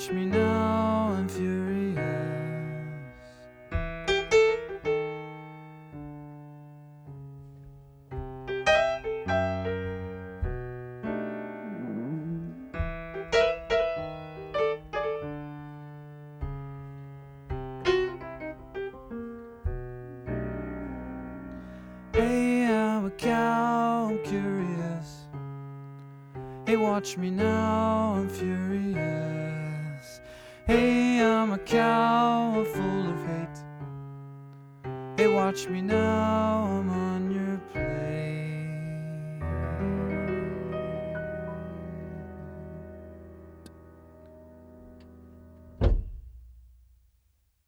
watch me now, I'm furious. Hey, I'm a cow, I'm curious. Hey, watch me now, I'm furious. Hey, I'm a cow, I'm full of hate. Hey, watch me now, I'm